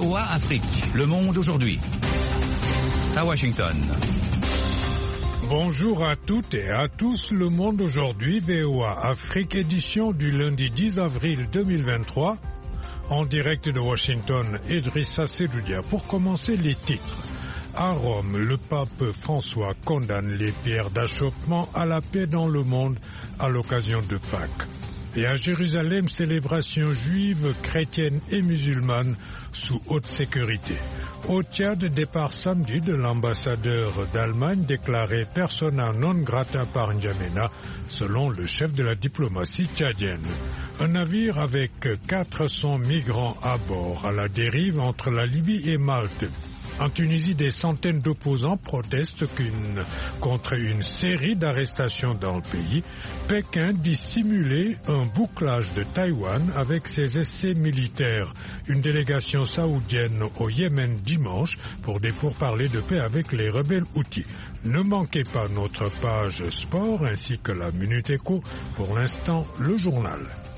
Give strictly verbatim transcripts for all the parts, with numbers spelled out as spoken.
O A Afrique, Le Monde aujourd'hui. À Washington. Bonjour à toutes et à tous, Le Monde aujourd'hui, V O A Afrique, édition du lundi dix avril deux mille vingt-trois. En direct de Washington, Idrissa Sedoudia. Pour commencer, les titres. À Rome, le pape François condamne les pierres d'achoppement à la paix dans le monde à l'occasion de Pâques. Et à Jérusalem, célébration juive, chrétienne et musulmane sous haute sécurité. Au Tchad, départ samedi de l'ambassadeur d'Allemagne déclaré persona non grata par N'Djamena, selon le chef de la diplomatie tchadienne. Un navire avec quatre cents migrants à bord à la dérive entre la Libye et Malte. En Tunisie, des centaines d'opposants protestent qu'une, contre une série d'arrestations dans le pays. Pékin dit simuler un bouclage de Taïwan avec ses essais militaires. Une délégation saoudienne au Yémen dimanche pour des pourparlers de paix avec les rebelles houthis. Ne manquez pas notre page sport ainsi que la Minute Éco. Pour l'instant, le journal.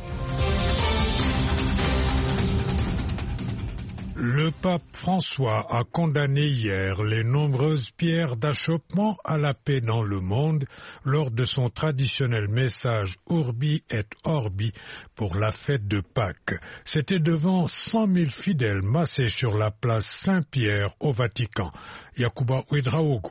Le pape François a condamné hier les nombreuses pierres d'achoppement à la paix dans le monde lors de son traditionnel message Urbi et Orbi pour la fête de Pâques. C'était devant cent mille fidèles massés sur la place Saint-Pierre au Vatican. Yacouba Ouedraogo.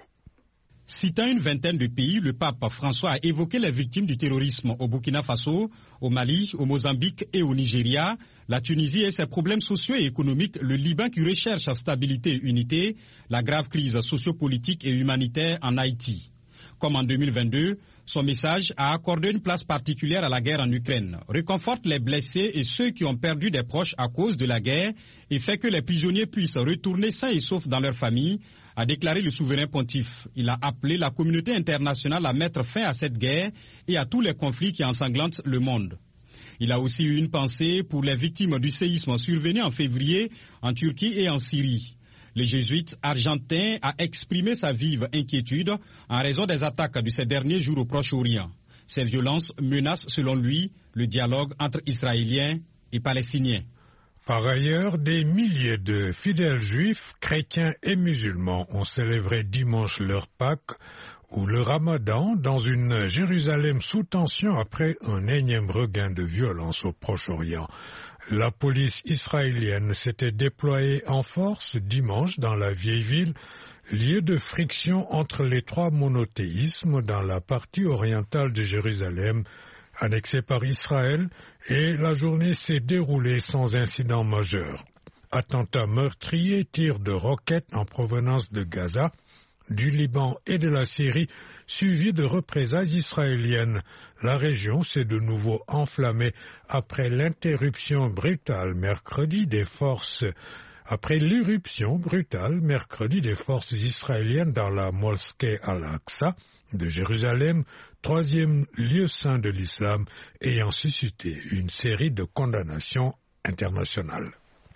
Citant une vingtaine de pays, le pape François a évoqué les victimes du terrorisme au Burkina Faso, au Mali, au Mozambique et au Nigeria, la Tunisie et ses problèmes sociaux et économiques, le Liban qui recherche stabilité et unité, la grave crise sociopolitique et humanitaire en Haïti. Comme en deux mille vingt-deux, son message a accordé une place particulière à la guerre en Ukraine, réconforte les blessés et ceux qui ont perdu des proches à cause de la guerre et fait que les prisonniers puissent retourner sains et saufs dans leur famille, a déclaré le souverain pontife. Il a appelé la communauté internationale à mettre fin à cette guerre et à tous les conflits qui ensanglantent le monde. Il a aussi eu une pensée pour les victimes du séisme survenu en février en Turquie et en Syrie. Le jésuite argentin a exprimé sa vive inquiétude en raison des attaques de ces derniers jours au Proche-Orient. Ces violences menacent, selon lui, le dialogue entre Israéliens et Palestiniens. Par ailleurs, des milliers de fidèles juifs, chrétiens et musulmans ont célébré dimanche leur Pâques ou le Ramadan dans une Jérusalem sous tension après un énième regain de violence au Proche-Orient. La police israélienne s'était déployée en force dimanche dans la vieille ville, lieu de friction entre les trois monothéismes dans la partie orientale de Jérusalem, annexée par Israël, et la journée s'est déroulée sans incident majeur. Attentats meurtriers, tirs de roquettes en provenance de Gaza, du Liban et de la Syrie, suivis de représailles israéliennes. La région s'est de nouveau enflammée après l'interruption brutale mercredi des forces Après l'irruption brutale mercredi des forces israéliennes dans la mosquée Al-Aqsa de Jérusalem, troisième lieu saint de l'islam, ayant suscité une série de condamnations internationales.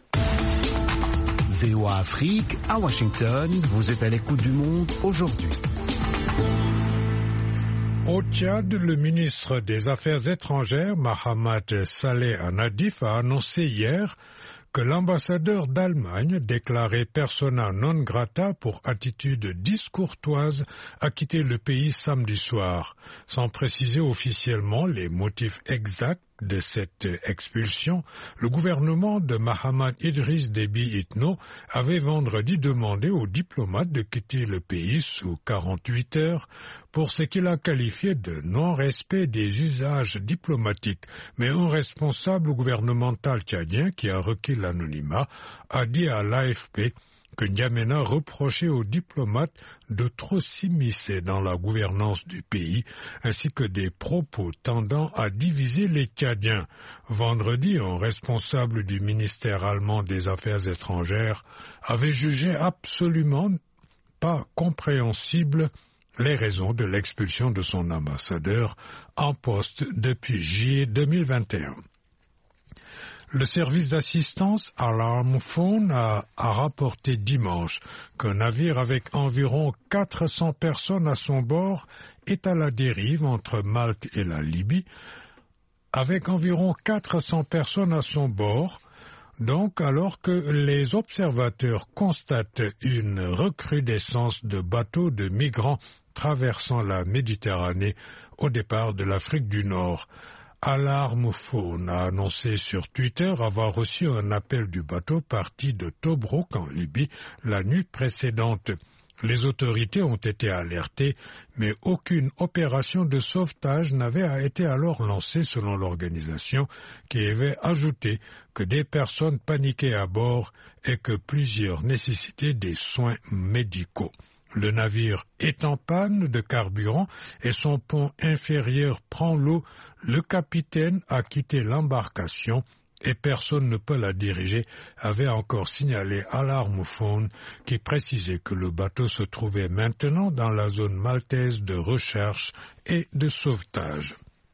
V O A Afrique, à Washington, vous êtes à l'écoute du monde aujourd'hui. Au Tchad, le ministre des Affaires étrangères, Mahamat Saleh Nadif, a annoncé hier que l'ambassadeur d'Allemagne, déclaré persona non grata pour attitude discourtoise, a quitté le pays samedi soir, sans préciser officiellement les motifs exacts de cette expulsion. Le gouvernement de Mahamat Idriss Déby Itno avait vendredi demandé aux diplomates de quitter le pays sous quarante-huit heures pour ce qu'il a qualifié de non-respect des usages diplomatiques. Mais un responsable gouvernemental tchadien qui a requis l'anonymat a dit à l'A F P que N'Djamena reprochait aux diplomates de trop s'immiscer dans la gouvernance du pays, ainsi que des propos tendant à diviser les Tchadiens. Vendredi, un responsable du ministère allemand des Affaires étrangères avait jugé absolument pas compréhensible les raisons de l'expulsion de son ambassadeur en poste depuis juillet deux mille vingt et un. Le service d'assistance Alarm Phone a, a rapporté dimanche qu'un navire avec environ quatre cents personnes à son bord est à la dérive entre Malte et la Libye. Avec environ quatre cents personnes à son bord, Donc, alors que les observateurs constatent une recrudescence de bateaux de migrants traversant la Méditerranée au départ de l'Afrique du Nord, Alarm Phone a annoncé sur Twitter avoir reçu un appel du bateau parti de Tobruk en Libye la nuit précédente. Les autorités ont été alertées, mais aucune opération de sauvetage n'avait été alors lancée selon l'organisation, qui avait ajouté que des personnes paniquaient à bord et que plusieurs nécessitaient des soins médicaux. Le navire est en panne de carburant et son pont inférieur prend l'eau. Le capitaine a quitté l'embarcation et personne ne peut la diriger, avait encore signalé Alarm Phone, qui précisait que le bateau se trouvait maintenant dans la zone maltaise de recherche et de sauvetage.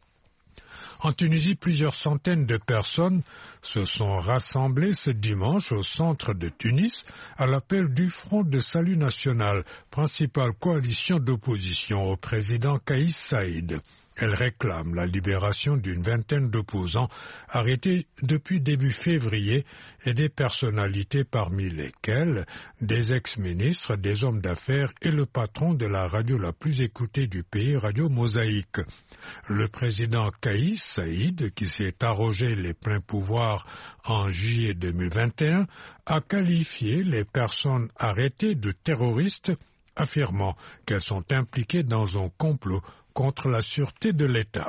En Tunisie, plusieurs centaines de personnes se sont rassemblées ce dimanche au centre de Tunis à l'appel du Front de Salut National, principale coalition d'opposition au président Kais Saïed. Elle réclame la libération d'une vingtaine d'opposants arrêtés depuis début février et des personnalités parmi lesquelles des ex-ministres, des hommes d'affaires et le patron de la radio la plus écoutée du pays, Radio Mosaïque. Le président Kais Saïed, qui s'est arrogé les pleins pouvoirs en juillet deux mille vingt et un, a qualifié les personnes arrêtées de terroristes, affirmant qu'elles sont impliquées dans un complot contre la sûreté de l'État.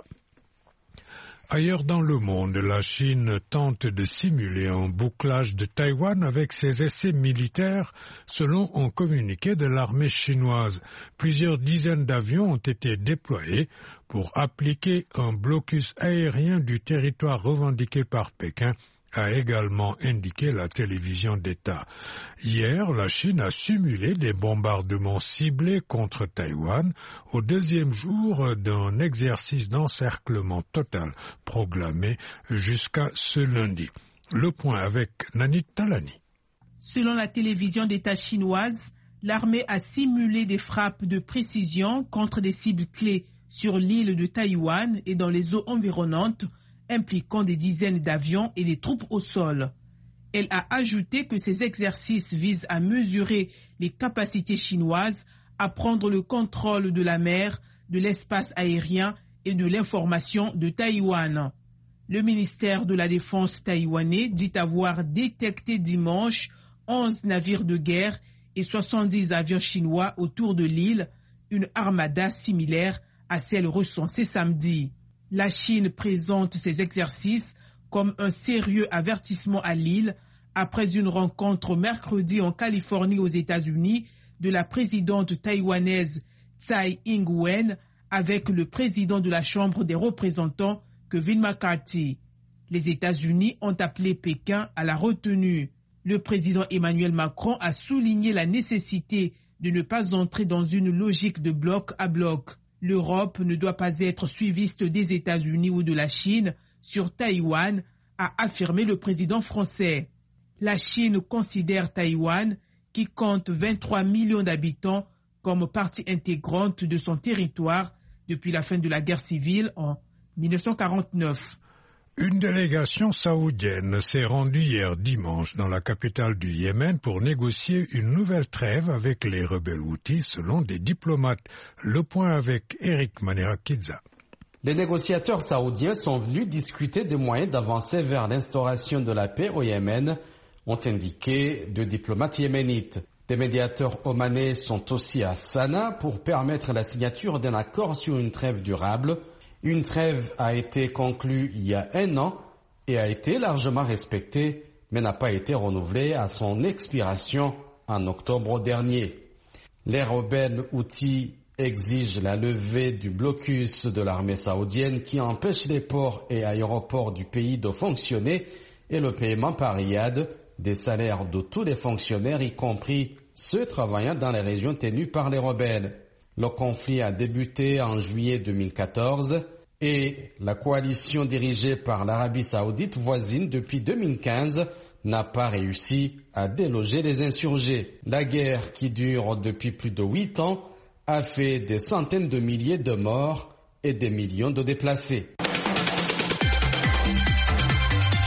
Ailleurs dans le monde, la Chine tente de simuler un bouclage de Taïwan avec ses essais militaires, selon un communiqué de l'armée chinoise. Plusieurs dizaines d'avions ont été déployés pour appliquer un blocus aérien du territoire revendiqué par Pékin, a également indiqué la télévision d'État. Hier, la Chine a simulé des bombardements ciblés contre Taïwan au deuxième jour d'un exercice d'encerclement total proclamé jusqu'à ce lundi. Le point avec Nanit Talani. Selon la télévision d'État chinoise, l'armée a simulé des frappes de précision contre des cibles clés sur l'île de Taïwan et dans les eaux environnantes, impliquant des dizaines d'avions et des troupes au sol. Elle a ajouté que ces exercices visent à mesurer les capacités chinoises à prendre le contrôle de la mer, de l'espace aérien et de l'information de Taïwan. Le ministère de la Défense taïwanais dit avoir détecté dimanche onze navires de guerre et soixante-dix avions chinois autour de l'île, une armada similaire à celle recensée samedi. La Chine présente ces exercices comme un sérieux avertissement à l'île après une rencontre mercredi en Californie aux États-Unis de la présidente taïwanaise Tsai Ing-wen avec le président de la Chambre des représentants Kevin McCarthy. Les États-Unis ont appelé Pékin à la retenue. Le président Emmanuel Macron a souligné la nécessité de ne pas entrer dans une logique de bloc à bloc. L'Europe ne doit pas être suiviste des États-Unis ou de la Chine sur Taïwan, a affirmé le président français. La Chine considère Taïwan, qui compte vingt-trois millions d'habitants, comme partie intégrante de son territoire depuis la fin de la guerre civile en mille neuf cent quarante-neuf. Une délégation saoudienne s'est rendue hier dimanche dans la capitale du Yémen pour négocier une nouvelle trêve avec les rebelles houthis, selon des diplomates. Le point avec Eric Manera-Kidza. Les négociateurs saoudiens sont venus discuter des moyens d'avancer vers l'instauration de la paix au Yémen, ont indiqué deux diplomates yéménites. Des médiateurs omanais sont aussi à Sanaa pour permettre la signature d'un accord sur une trêve durable. Une trêve a été conclue il y a un an et a été largement respectée, mais n'a pas été renouvelée à son expiration en octobre dernier. Les rebelles houthis exigent la levée du blocus de l'armée saoudienne qui empêche les ports et aéroports du pays de fonctionner et le paiement par riad des salaires de tous les fonctionnaires, y compris ceux travaillant dans les régions tenues par les rebelles. Le conflit a débuté en juillet deux mille quatorze et la coalition dirigée par l'Arabie saoudite voisine depuis deux mille quinze n'a pas réussi à déloger les insurgés. La guerre, qui dure depuis plus de huit ans, a fait des centaines de milliers de morts et des millions de déplacés.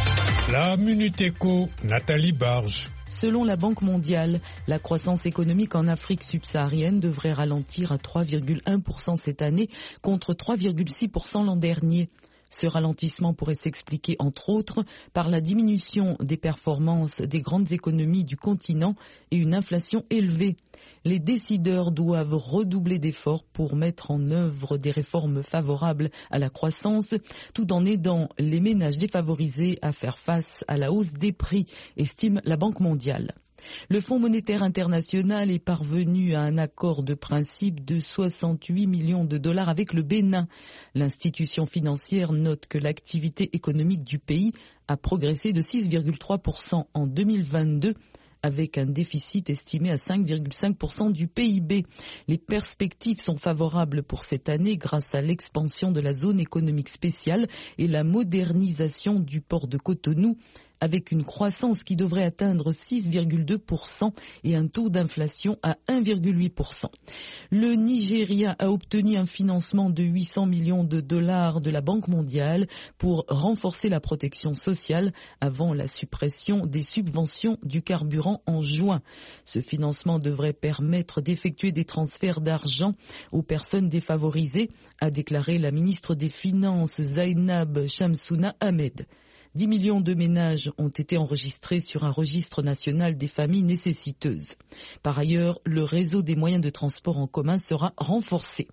La Minute Éco, Nathalie Barge. Selon la Banque mondiale, la croissance économique en Afrique subsaharienne devrait ralentir à trois virgule un pour cent cette année contre trois virgule six pour cent l'an dernier. Ce ralentissement pourrait s'expliquer entre autres par la diminution des performances des grandes économies du continent et une inflation élevée. Les décideurs doivent redoubler d'efforts pour mettre en œuvre des réformes favorables à la croissance, tout en aidant les ménages défavorisés à faire face à la hausse des prix, estime la Banque mondiale. Le Fonds monétaire international est parvenu à un accord de principe de soixante-huit millions de dollars avec le Bénin. L'institution financière note que l'activité économique du pays a progressé de six virgule trois pour cent en deux mille vingt-deux, avec un déficit estimé à cinq virgule cinq pour cent du P I B. Les perspectives sont favorables pour cette année grâce à l'expansion de la zone économique spéciale et la modernisation du port de Cotonou, avec une croissance qui devrait atteindre six virgule deux pour cent et un taux d'inflation à un virgule huit pour cent. Le Nigeria a obtenu un financement de huit cents millions de dollars de la Banque mondiale pour renforcer la protection sociale avant la suppression des subventions du carburant en juin. Ce financement devrait permettre d'effectuer des transferts d'argent aux personnes défavorisées, a déclaré la ministre des Finances Zainab Shamsouna Ahmed. dix millions de ménages ont été enregistrés sur un registre national des familles nécessiteuses. Par ailleurs, le réseau des moyens de transport en commun sera renforcé.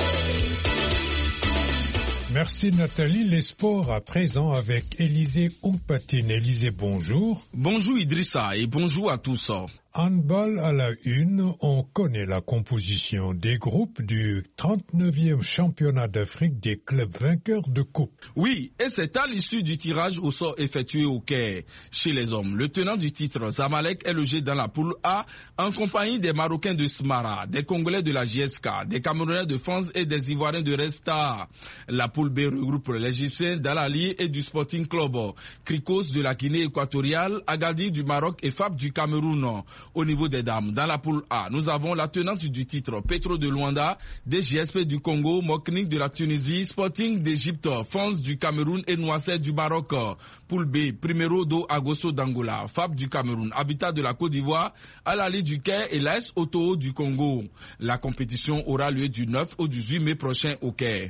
Merci Nathalie. Les sports à présent avec Élisée Ompatine. Élisée, bonjour. Bonjour Idrissa et bonjour à tous. Handball à la une, on connaît la composition des groupes du trente-neuvième championnat d'Afrique des clubs vainqueurs de coupe. Oui, et c'est à l'issue du tirage au sort effectué au Caire. Chez les hommes, le tenant du titre, Zamalek, est logé dans la poule A en compagnie des Marocains de Smara, des Congolais de la J S K, des Camerounais de France et des Ivoiriens de Resta. La poule B regroupe l'Égyptien d'Al-Ali et du Sporting Club, Cricos de la Guinée équatoriale, Agadir du Maroc et Fab du Cameroun. Au niveau des dames, dans la poule A, nous avons la tenante du titre, Petro de Luanda, des G S P du Congo, Moknik de la Tunisie, Sporting d'Égypte, France du Cameroun et Noisset du Maroc. Poule B, Primero do Agosto d'Angola, Fab du Cameroun, Habitat de la Côte d'Ivoire, Al-Ali du Caire et l'A S Oto du Congo. La compétition aura lieu du neuf au dix-huit mai prochain au Caire.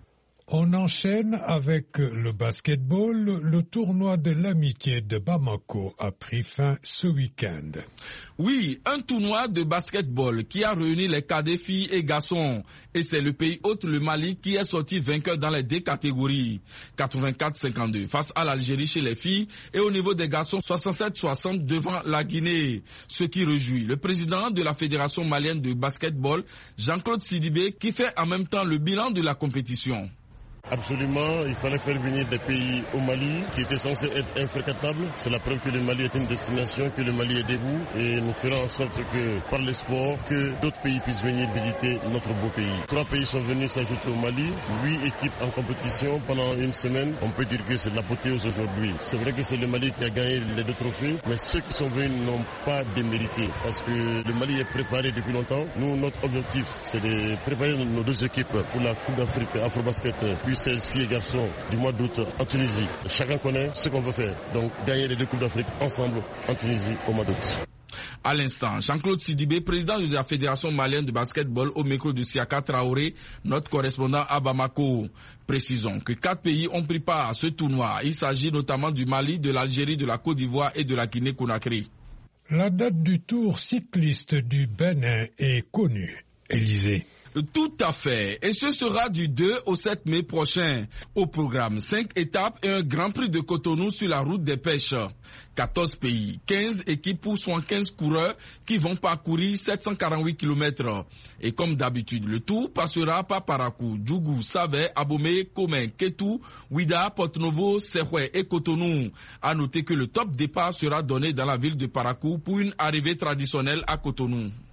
On enchaîne avec le basketball. Le tournoi de l'amitié de Bamako a pris fin ce week-end. Oui, un tournoi de basketball qui a réuni les cadets filles et garçons. Et c'est le pays hôte, le Mali, qui est sorti vainqueur dans les deux catégories. quatre-vingt-quatre cinquante-deux face à l'Algérie chez les filles et au niveau des garçons soixante-sept soixante devant la Guinée. Ce qui réjouit le président de la Fédération malienne de basketball, Jean-Claude Sidibé, qui fait en même temps le bilan de la compétition. Absolument, il fallait faire venir des pays au Mali qui étaient censés être infréquentables. C'est la preuve que le Mali est une destination, que le Mali est debout et nous ferons en sorte que par le sport, que d'autres pays puissent venir visiter notre beau pays. Trois pays sont venus s'ajouter au Mali, huit équipes en compétition pendant une semaine. On peut dire que c'est de l'apothéose aujourd'hui. C'est vrai que c'est le Mali qui a gagné les deux trophées, mais ceux qui sont venus n'ont pas démérité parce que le Mali est préparé depuis longtemps. Nous, notre objectif, c'est de préparer nos deux équipes pour la Coupe d'Afrique Afrobasket seize filles et garçons du mois d'août en Tunisie. Chacun connaît ce qu'on veut faire. Donc gagner les deux Coupes d'Afrique ensemble en Tunisie au mois d'août. À l'instant, Jean-Claude Sidibé, président de la Fédération malienne de basketball au micro de Siaka Traoré, notre correspondant à Bamako. Précisons que quatre pays ont pris part à ce tournoi. Il s'agit notamment du Mali, de l'Algérie, de la Côte d'Ivoire et de la Guinée-Conakry. La date du Tour cycliste du Bénin est connue. Élisée. Tout à fait. Et ce sera du deux au sept mai prochain. Au programme, cinq étapes et un grand prix de Cotonou sur la route des pêches. quatorze pays, quinze équipes pour soixante-quinze coureurs qui vont parcourir sept cent quarante-huit kilomètres. Et comme d'habitude, le tour passera par Parakou, Djougou, Savè, Abomey, Komen, Ketou, Ouida, Porto-Novo, Serhoué et Cotonou. À noter que le top départ sera donné dans la ville de Parakou pour une arrivée traditionnelle à Cotonou.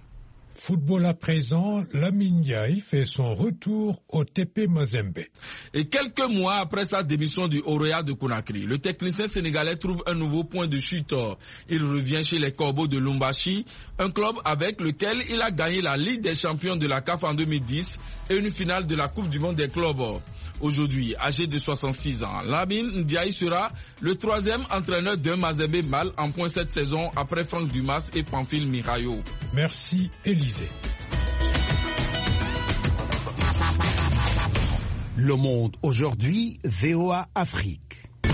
Football à présent, Lamine Ndiaye fait son retour au T P Mazembe. Et quelques mois après sa démission du Oroya de Conakry, le technicien sénégalais trouve un nouveau point de chute. Il revient chez les Corbeaux de Lumbashi, un club avec lequel il a gagné la Ligue des champions de la C A F en deux mille dix et une finale de la Coupe du monde des clubs. Aujourd'hui, âgé de soixante-six ans, Lamine Ndiaye sera le troisième entraîneur d'un Mazembe mâle en point cette saison après Franck Dumas et Pamphile Mirayo. Merci Élisée. Le Monde aujourd'hui, V O A Afrique.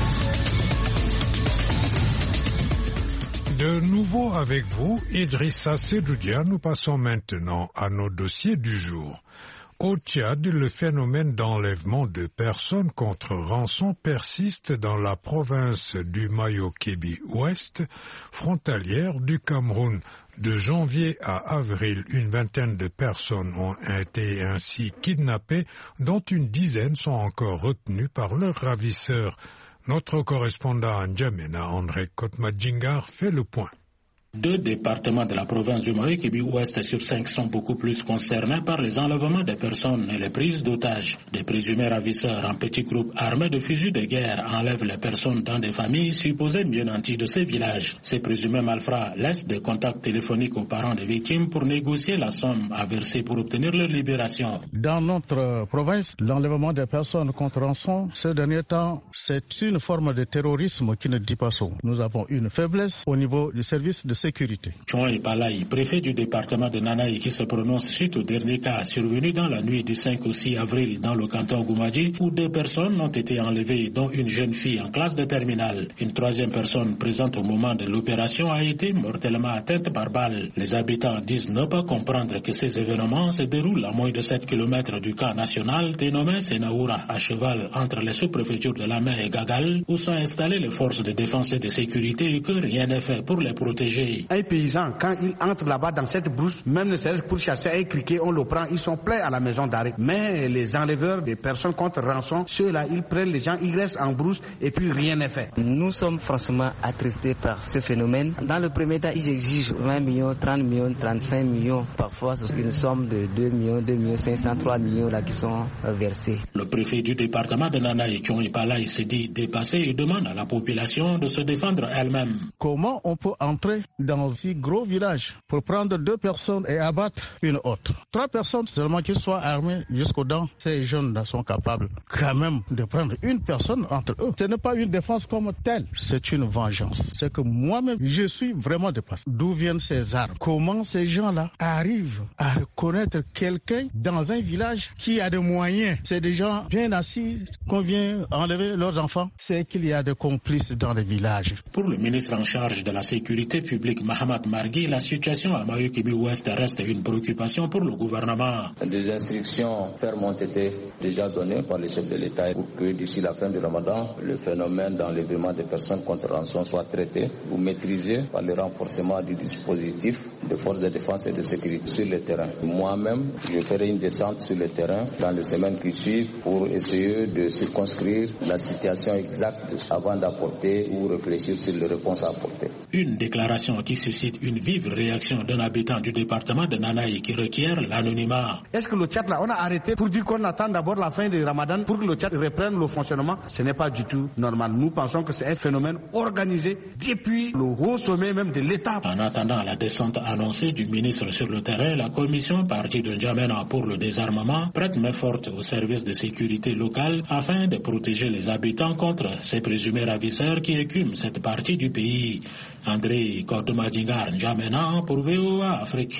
De nouveau avec vous, Idrissa Sedoudia, nous passons maintenant à nos dossiers du jour. Au Tchad, le phénomène d'enlèvement de personnes contre rançon persiste dans la province du Mayo-Kébi-Ouest, frontalière du Cameroun. De janvier à avril, une vingtaine de personnes ont été ainsi kidnappées, dont une dizaine sont encore retenues par leurs ravisseurs. Notre correspondant à N'Djamena, André Kotmadjingar, fait le point. Deux départements de la province du Mayo-Kébi-Ouest sur cinq sont beaucoup plus concernés par les enlèvements des personnes et les prises d'otages. Des présumés ravisseurs en petits groupes armés de fusils de guerre enlèvent les personnes dans des familles supposées mieux nanties de ces villages. Ces présumés malfrats laissent des contacts téléphoniques aux parents des victimes pour négocier la somme à verser pour obtenir leur libération. Dans notre province, l'enlèvement des personnes contre rançon, ces derniers temps, c'est une forme de terrorisme qui ne dit pas son. Nous avons une faiblesse au niveau du service de sécurité. Chouan Palaï, préfet du département de Nanaï, qui se prononce suite au dernier cas survenu dans la nuit du cinq au six avril dans le canton Goumadji, où deux personnes ont été enlevées, dont une jeune fille en classe de terminale. Une troisième personne présente au moment de l'opération a été mortellement atteinte par balle. Les habitants disent ne pas comprendre que ces événements se déroulent à moins de sept kilomètres du camp national dénommé Senaoura, à cheval entre les sous-préfectures de la mer et Gagal, où sont installées les forces de défense et de sécurité et que rien n'est fait pour les protéger. Un paysan, quand il entre là-bas dans cette brousse, même ne serait-ce pour chasser un criquet, on le prend, ils sont pleins à la maison d'arrêt. Mais les enleveurs des personnes contre rançon, ceux-là, ils prennent les gens, ils restent en brousse et puis rien n'est fait. Nous sommes franchement attristés par ce phénomène. Dans le premier temps, ils exigent vingt millions, trente millions, trente-cinq millions. Parfois, c'est une somme de deux millions, deux millions cinq cents, trois millions là qui sont versés. Le préfet du département de Nanaï, Chouan Palaï, se dit dépassé et demande à la population de se défendre elle-même. Comment on peut entrer dans un si gros village pour prendre deux personnes et abattre une autre? Trois personnes seulement qui soient armées jusqu'aux dents, ces jeunes-là sont capables quand même de prendre une personne entre eux. Ce n'est pas une défense comme telle, c'est une vengeance. C'est que moi-même, je suis vraiment dépassé. D'où viennent ces armes? Comment ces gens-là arrivent à reconnaître quelqu'un dans un village qui a des moyens? C'est des gens bien assis qu'on vient enlever leurs enfants. C'est qu'il y a des complices dans les villages. Pour le ministre en charge de la sécurité publique, Mahamat Margui, la situation à Mayo-Kébi-Ouest reste une préoccupation pour le gouvernement. Des instructions fermes ont été déjà données par le chef de l'État pour que d'ici la fin du Ramadan, le phénomène d'enlèvement des personnes contre rançon soit traité ou maîtrisé par le renforcement du dispositif de forces de défense et de sécurité sur le terrain. Moi-même, je ferai une descente sur le terrain dans les semaines qui suivent pour essayer de circonscrire la situation exacte avant d'apporter ou réfléchir sur les réponses à apporter. Une déclaration qui suscite une vive réaction d'un habitant du département de Nanaï qui requiert l'anonymat. Est-ce que le Tchad là, on a arrêté pour dire qu'on attend d'abord la fin du Ramadan pour que le Tchad reprenne le fonctionnement? Ce n'est pas du tout normal. Nous pensons que c'est un phénomène organisé depuis le haut sommet même de l'État. En attendant la descente annoncée du ministre sur le terrain, la commission partie de N'Djamena pour le désarmement prête main forte au service de sécurité locale afin de protéger les habitants contre ces présumés ravisseurs qui écument cette partie du pays. André Kotmadjingar, N'Djamena pour V O A Afrique.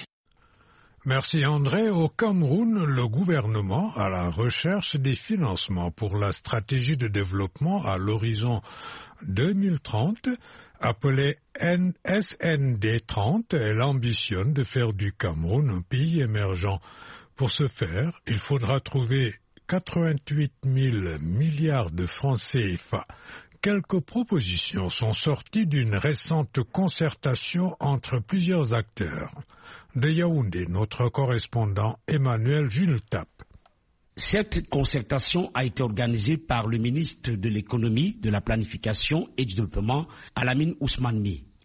Merci André. Au Cameroun, le gouvernement, à la recherche des financements pour la stratégie de développement à l'horizon deux mille trente, appelée S N D trente, elle ambitionne de faire du Cameroun un pays émergent. Pour ce faire, il faudra trouver quatre-vingt-huit mille milliards de francs C F A. Quelques propositions sont sorties d'une récente concertation entre plusieurs acteurs. De Yaoundé, notre correspondant Emmanuel Jules Tap. Cette concertation a été organisée par le ministre de l'économie, de la planification et du développement, Alamine Ousmani.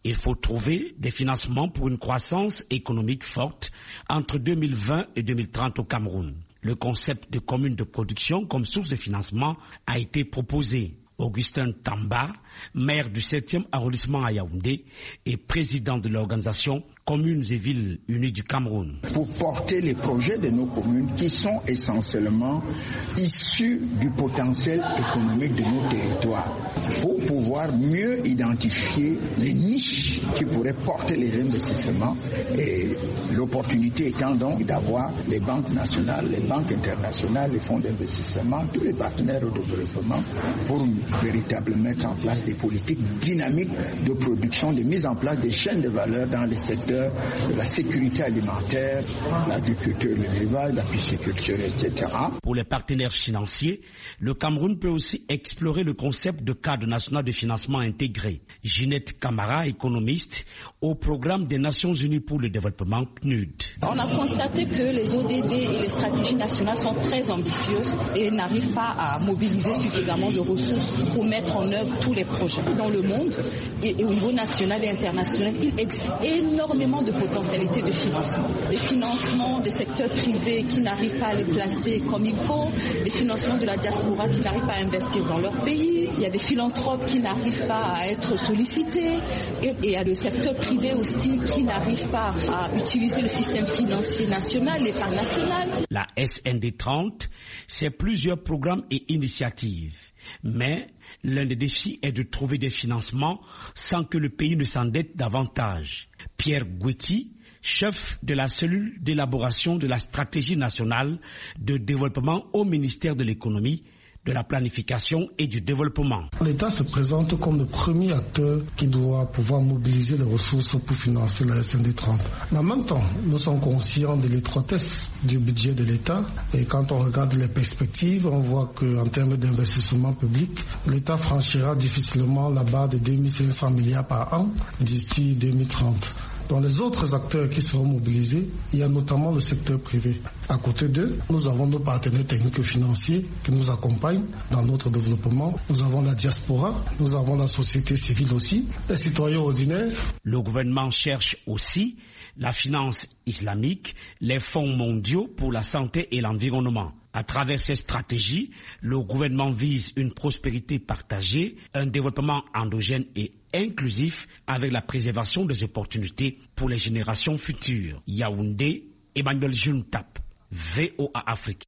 Il faut trouver des financements pour une croissance économique forte entre deux mille vingt et deux mille trente au Cameroun. Le concept de commune de production comme source de financement a été proposé. Augustin Tamba, maire du septième arrondissement à Yaoundé et président de l'organisation Communes et Villes Unies du Cameroun. Pour porter les projets de nos communes qui sont essentiellement issus du potentiel économique de nos territoires, pour pouvoir mieux identifier les niches qui pourraient porter les investissements et l'opportunité étant donc d'avoir les banques nationales, les banques internationales, les fonds d'investissement, tous les partenaires au développement pour véritablement mettre en place des politiques dynamiques de production, de mise en place des chaînes de valeur dans les secteurs de la sécurité alimentaire, l'agriculture, l'élevage, la pisciculture, et cetera. Pour les partenaires financiers, le Cameroun peut aussi explorer le concept de cadre national de financement intégré. Ginette Camara, économiste au programme des Nations Unies pour le développement P N U D. On a constaté que les O D D et les stratégies nationales sont très ambitieuses et n'arrivent pas à mobiliser suffisamment de ressources pour mettre en œuvre tous les projets. Dans le monde, et au niveau national et international, il existe énormément de potentialités de financement. Des financements des secteurs privés qui n'arrivent pas à les placer comme il faut, des financements de la diaspora qui n'arrivent pas à investir dans leur pays, il y a des philanthropes qui n'arrivent pas à être sollicités, et il y a le secteur privé aussi qui n'arrive pas à utiliser le système financier national, l'épargne nationale. La S N D trente, c'est plusieurs programmes et initiatives. Mais l'un des défis est de trouver des financements sans que le pays ne s'endette davantage. Pierre Gouetti, chef de la cellule d'élaboration de la stratégie nationale de développement au ministère de l'économie, de la planification et du développement. L'État se présente comme le premier acteur qui doit pouvoir mobiliser les ressources pour financer la S N D trente. Mais en même temps, nous sommes conscients de l'étroitesse du budget de l'État et quand on regarde les perspectives, on voit qu'en termes d'investissement public, l'État franchira difficilement la barre de deux mille cinq cents milliards par an d'ici deux mille trente. Dans les autres acteurs qui seront mobilisés, il y a notamment le secteur privé. À côté d'eux, nous avons nos partenaires techniques et financiers qui nous accompagnent dans notre développement. Nous avons la diaspora, nous avons la société civile aussi, les citoyens ordinaires. Le gouvernement cherche aussi la finance islamique, les fonds mondiaux pour la santé et l'environnement. À travers ces stratégies, le gouvernement vise une prospérité partagée, un développement endogène et inclusif avec la préservation des opportunités pour les générations futures. Yaoundé, Emmanuel Juntap, V O A Afrique.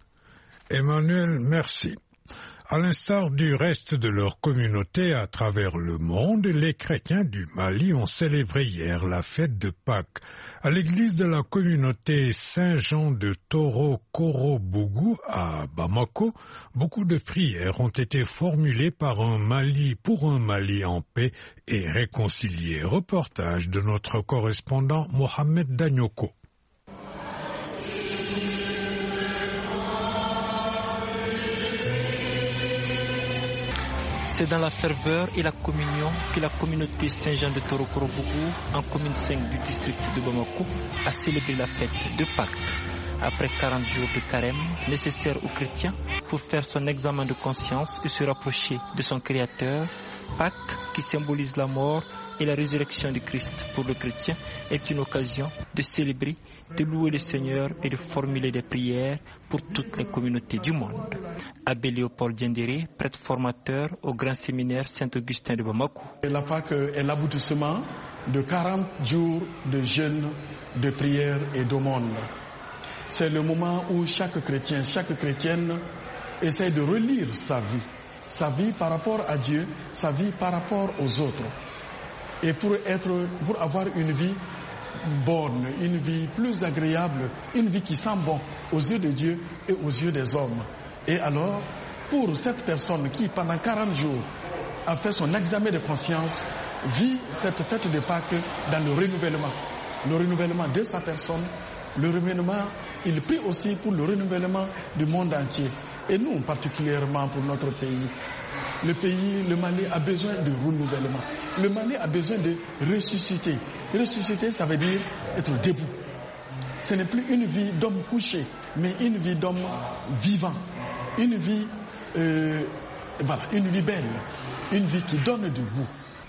Emmanuel, merci. À l'instar du reste de leur communauté à travers le monde, les chrétiens du Mali ont célébré hier la fête de Pâques. À l'église de la communauté Saint-Jean de Toro-Korobougou à Bamako, beaucoup de prières ont été formulées par un Mali pour un Mali en paix et réconcilié. Reportage de notre correspondant Mohamed Danyoko. C'est dans la ferveur et la communion que la communauté Saint-Jean de Toro-Korobougou, en commune cinq du district de Bamako, a célébré la fête de Pâques. Après quarante jours de carême nécessaires aux chrétiens pour faire son examen de conscience et se rapprocher de son Créateur, Pâques, qui symbolise la mort et la résurrection de Christ pour le chrétien, est une occasion de célébrer, de louer le Seigneur et de formuler des prières pour toutes les communautés du monde. Abbé Léopold Diendéré, prêtre formateur au Grand Séminaire Saint-Augustin de Bamako. La Pâques est l'aboutissement de quarante jours de jeûne, de prière et d'aumône. C'est le moment où chaque chrétien, chaque chrétienne essaie de relire sa vie, sa vie par rapport à Dieu, sa vie par rapport aux autres. Et pour être, pour avoir une vie bonne, une vie plus agréable, une vie qui sent bon aux yeux de Dieu et aux yeux des hommes. Et alors, pour cette personne qui, pendant quarante jours, a fait son examen de conscience, vit cette fête de Pâques dans le renouvellement. Le renouvellement de sa personne, le renouvellement, il prie aussi pour le renouvellement du monde entier. Et nous, particulièrement pour notre pays. Le pays, le Mali, a besoin de renouvellement. Le Mali a besoin de ressusciter. Ressusciter, ça veut dire être debout. Ce n'est plus une vie d'homme couché, mais une vie d'homme vivant. Une vie, euh, voilà, une vie belle. Une vie qui donne du goût.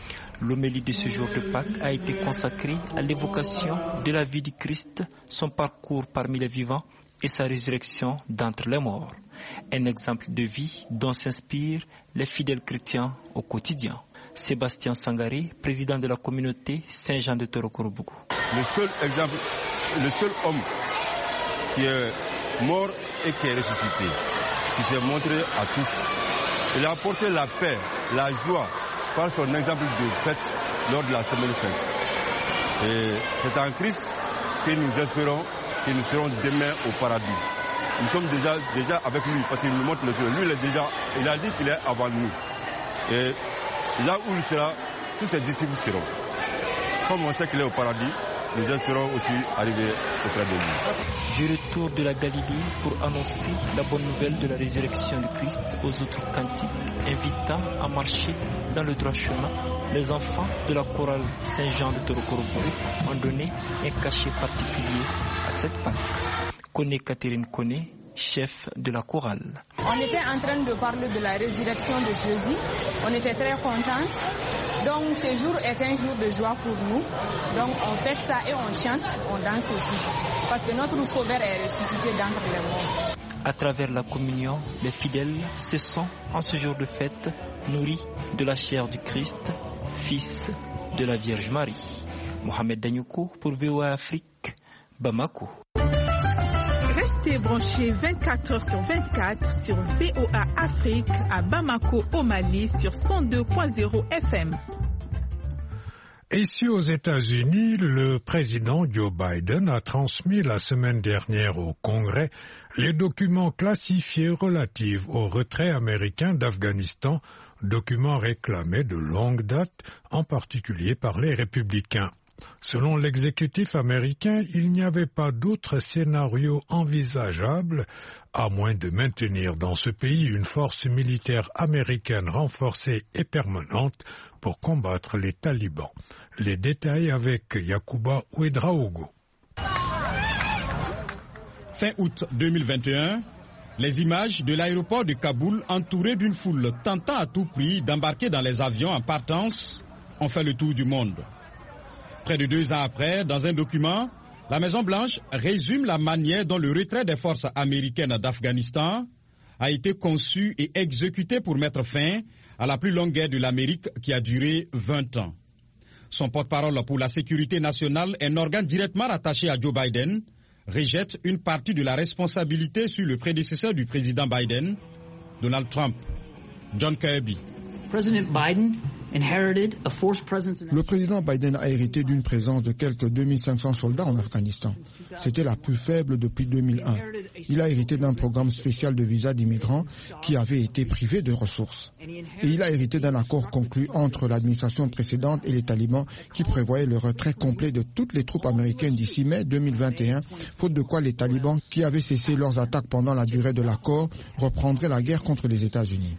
L'homélie de ce jour de Pâques a été consacrée à l'évocation de la vie du Christ, son parcours parmi les vivants et sa résurrection d'entre les morts. Un exemple de vie dont s'inspirent les fidèles chrétiens au quotidien. Sébastien Sangaré, président de la communauté Saint-Jean de Torokorobougou. Le seul exemple, le seul homme qui est mort et qui est ressuscité, qui s'est montré à tous. Il a apporté la paix, la joie par son exemple de fête lors de la semaine fête. Et c'est en Christ que nous espérons que nous serons demain au paradis. Nous sommes déjà, déjà avec lui parce qu'il nous montre le feu. Lui, il, est déjà, il a dit qu'il est avant nous. Et là où il sera, tous ses disciples seront. Comme on sait qu'il est au paradis, nous espérons aussi arriver auprès de lui. Du retour de la Galilée pour annoncer la bonne nouvelle de la résurrection du Christ aux autres cantiques, invitant à marcher dans le droit chemin, les enfants de la chorale Saint-Jean de Torokorobougou ont donné un cachet particulier à cette Pâque. Kone Catherine Kone, chef de la chorale. On était en train de parler de la résurrection de Jésus. On était très contents. Donc ce jour est un jour de joie pour nous. Donc on fait ça et on chante, on danse aussi. Parce que notre Sauveur est ressuscité d'entre les morts. À travers la communion, les fidèles se sont, en ce jour de fête, nourris de la chair du Christ, fils de la Vierge Marie. Mohamed Danyoukou pour V O A Afrique, Bamako. Restez branchés vingt-quatre heures sur vingt-quatre sur V O A Afrique à Bamako au Mali sur cent deux point zéro F M. Ici aux États-Unis, le président Joe Biden a transmis la semaine dernière au Congrès les documents classifiés relatifs au retrait américain d'Afghanistan, documents réclamés de longue date, en particulier par les républicains. Selon l'exécutif américain, il n'y avait pas d'autre scénario envisageable, à moins de maintenir dans ce pays une force militaire américaine renforcée et permanente pour combattre les talibans. Les détails avec Yacouba Ouedraogo. Fin août deux mille vingt et un, les images de l'aéroport de Kaboul entouré d'une foule tentant à tout prix d'embarquer dans les avions en partance ont fait le tour du monde. Près de deux ans après, dans un document, la Maison-Blanche résume la manière dont le retrait des forces américaines d'Afghanistan a été conçu et exécuté pour mettre fin à la plus longue guerre de l'Amérique qui a duré vingt ans. Son porte-parole pour la sécurité nationale, un organe directement rattaché à Joe Biden, rejette une partie de la responsabilité sur le prédécesseur du président Biden, Donald Trump, John Kirby. President Biden Le président Biden a hérité d'une présence de quelques deux mille cinq cents soldats en Afghanistan. C'était la plus faible depuis deux mille un. Il a hérité d'un programme spécial de visa d'immigrants qui avait été privé de ressources. Et il a hérité d'un accord conclu entre l'administration précédente et les talibans qui prévoyait le retrait complet de toutes les troupes américaines d'ici mai deux mille vingt et un, faute de quoi les talibans, qui avaient cessé leurs attaques pendant la durée de l'accord, reprendraient la guerre contre les États-Unis.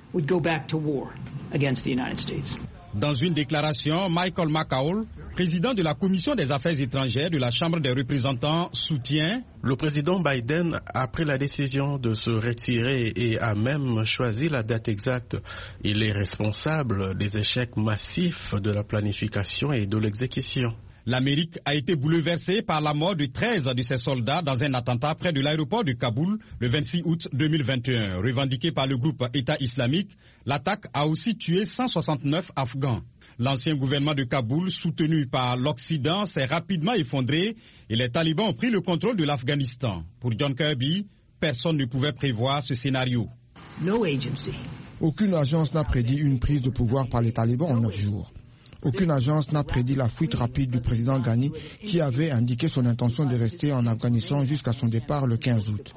Dans une déclaration, Michael McCaul, président de la Commission des Affaires étrangères de la Chambre des représentants, soutient. Le président Biden a pris la décision de se retirer et a même choisi la date exacte. Il est responsable des échecs massifs de la planification et de l'exécution. L'Amérique a été bouleversée par la mort de treize de ses soldats dans un attentat près de l'aéroport de Kaboul le vingt-six août deux mille vingt et un. Revendiqué par le groupe État islamique, l'attaque a aussi tué cent soixante-neuf Afghans. L'ancien gouvernement de Kaboul, soutenu par l'Occident, s'est rapidement effondré et les talibans ont pris le contrôle de l'Afghanistan. Pour John Kirby, personne ne pouvait prévoir ce scénario. Aucune agence n'a prédit une prise de pouvoir par les talibans en neuf jours. Aucune agence n'a prédit la fuite rapide du président Ghani qui avait indiqué son intention de rester en Afghanistan jusqu'à son départ le quinze août.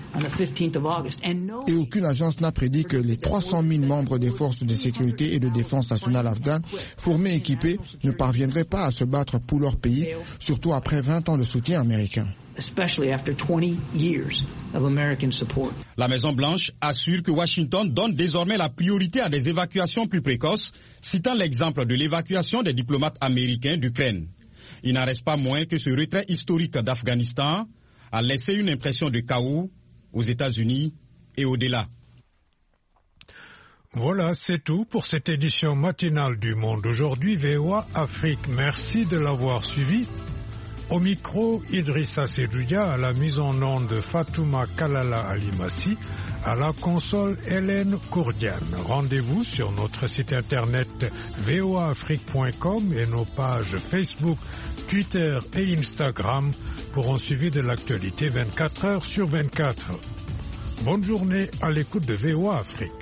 Et aucune agence n'a prédit que les trois cent mille membres des forces de sécurité et de défense nationale afghanes, formés et équipés, ne parviendraient pas à se battre pour leur pays, surtout après vingt ans de soutien américain. La Maison-Blanche assure que Washington donne désormais la priorité à des évacuations plus précoces, citant l'exemple de l'évacuation des diplomates américains d'Ukraine. Il n'en reste pas moins que ce retrait historique d'Afghanistan a laissé une impression de chaos aux États-Unis et au-delà. Voilà, c'est tout pour cette édition matinale du Monde aujourd'hui V O A Afrique. Merci de l'avoir suivi. Au micro, Idrissa Sedoudia, à la mise en onde de Fatouma Kalala Alimassi, à la console Hélène Kourdiane. Rendez-vous sur notre site internet v o a afrique point com et nos pages Facebook, Twitter et Instagram pour un suivi de l'actualité vingt-quatre heures sur vingt-quatre. Bonne journée à l'écoute de V O A Afrique.